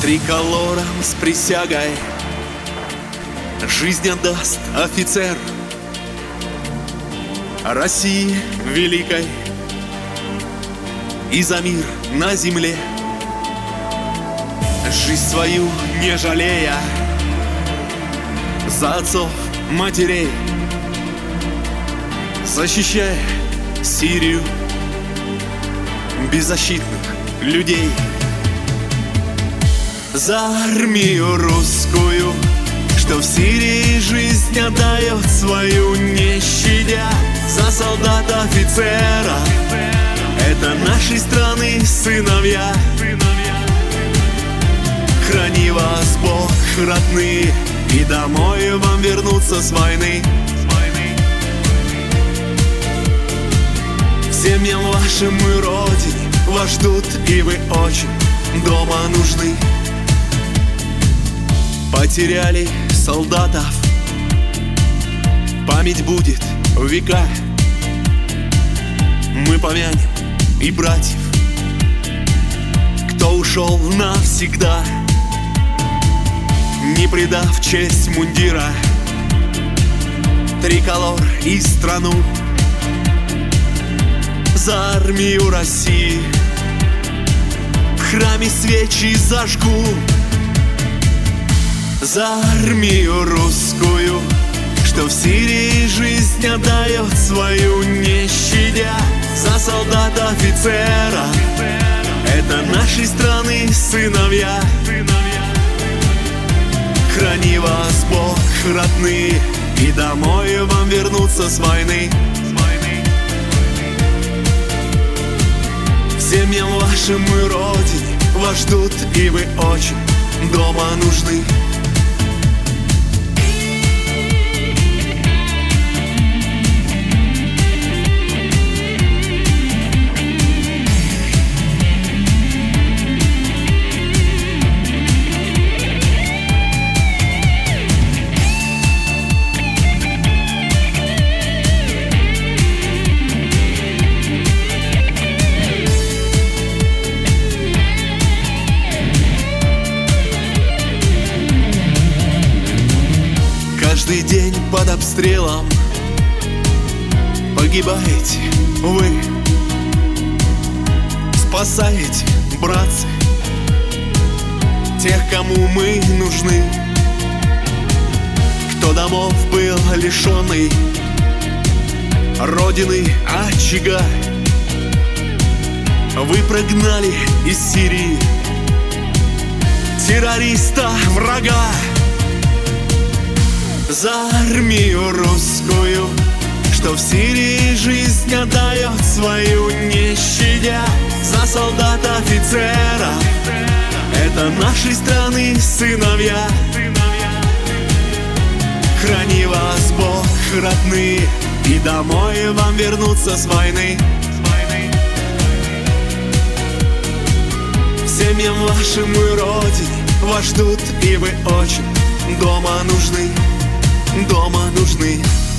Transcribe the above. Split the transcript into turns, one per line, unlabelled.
Триколором с присягой жизнь отдаст офицер России великой и за мир на земле. Жизнь свою не жалея, за отцов, матерей, защищая Сирию, беззащитных людей. За армию русскую, что в Сирии жизнь отдает свою, не щадя. За солдата офицера, это нашей страны сыновья. Храни вас Бог, родные, и домой вам вернуться с войны. Семьям вашим и родине вас ждут, и вы очень дома нужны. Потеряли солдатов, память будет в века. Мы помянем и братьев, кто ушел навсегда, не предав честь мундира, триколор и страну. За армию России в храме свечи зажгу. За армию русскую, что в Сирии жизнь отдает свою, не щадя. За солдата офицера, это нашей страны сыновья. Храни вас Бог, родные, и домой вам вернуться с войны. Семьям вашим и родине вас ждут, и вы очень дома нужны. Каждый день под обстрелом погибаете вы, спасаете, братцы, тех, кому мы нужны, кто домов был лишенный, родины, очага. Вы прогнали из Сирии террориста, врага. За армию русскую, что в Сирии жизнь отдает свою, не щадя. За солдата офицера, это нашей страны сыновья. Храни вас Бог, родные, и домой вам вернуться с войны. Семьям вашим и родине вас ждут, и вы очень дома нужны. Дома нужны.